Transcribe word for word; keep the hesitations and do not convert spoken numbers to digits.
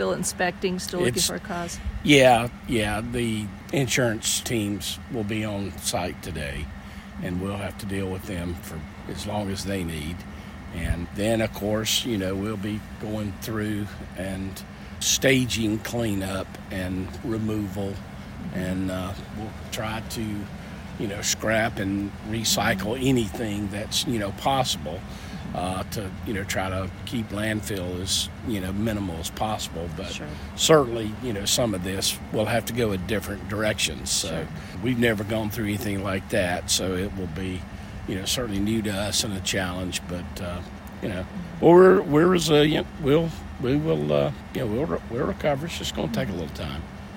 still inspecting, still looking It's- for a cause? Yeah, yeah. The insurance teams will be on site today, and we'll have to deal with them for as long as they need. And then, of course, you know, we'll be going through and staging cleanup and removal, and uh, we'll try to, you know, scrap and recycle anything that's, you know, possible. Uh, to, you know, try to keep landfill as, you know, minimal as possible. But Sure. certainly, you know, some of this will have to go in different directions. So Sure. we've never gone through anything like that. So it will be, you know, certainly new to us and a challenge. But, uh, you know, well, we're, we're resilient. We'll, we will, uh, you know, we'll, we'll recover. It's just going to take a little time.